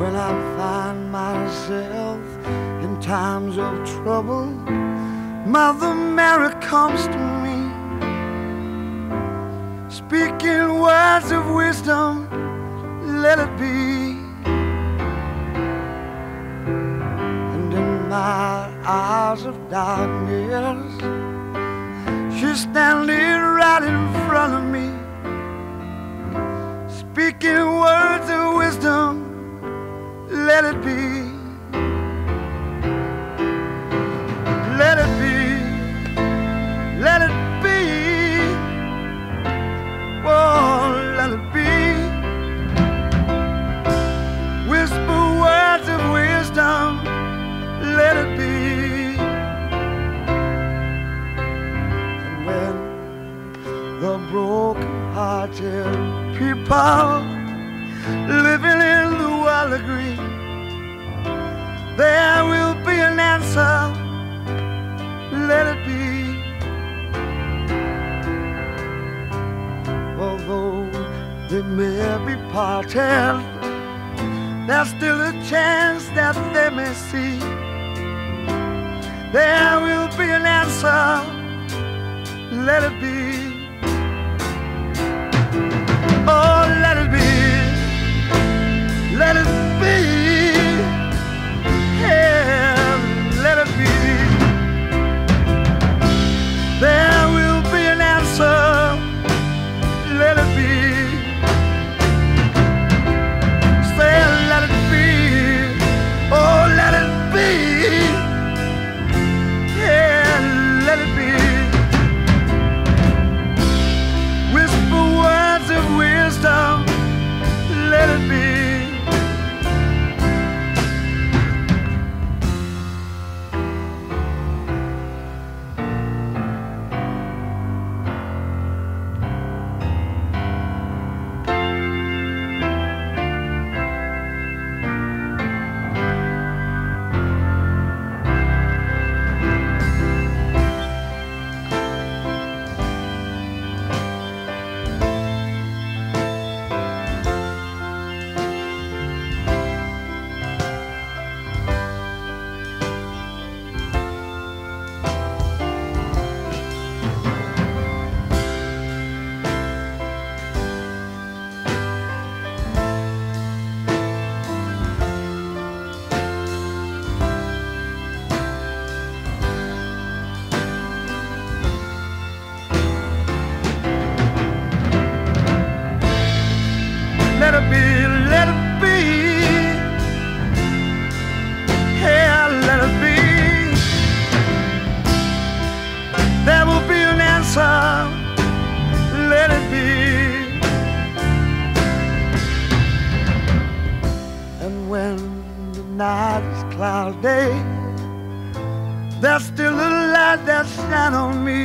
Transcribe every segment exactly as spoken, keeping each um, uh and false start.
when I find myself in times of trouble, Mother Mary comes to me, speaking words of wisdom, let it be. And in my hours of darkness, she's standing right in front of me, speaking words of wisdom, let it be. Let it be, let it be, oh, let it be. Whisper words of wisdom, let it be. And when the broken-hearted people living in the world agree, there will be an answer, let it be. Although they may be parted, there's still a chance that they may see. There will be an answer, let it be. Oh, let it be, let it be, yeah, let it be. There will be an answer, let it be. Say, let it be, oh, let it be, yeah, let it be. Whisper words of wisdom, let it be. Let it be, let it be, yeah, let it be. There will be an answer, let it be. And when the night is cloudy, there's still a light that shines on me,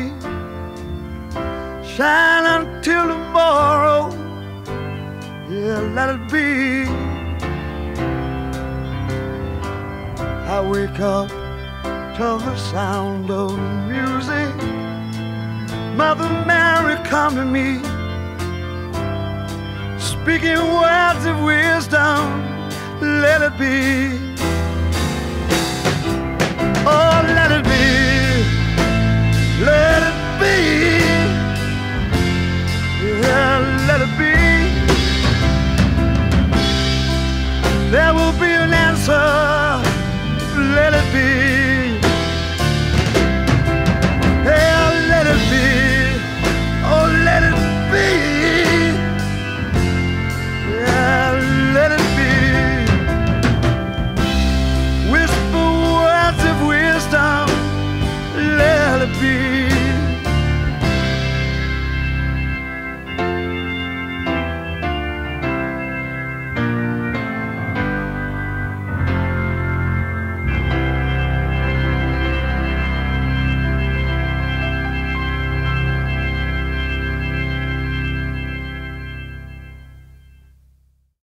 shine until tomorrow. Yeah, let it be. I wake up to the sound of music. Mother Mary come to me, speaking words of wisdom, let it be.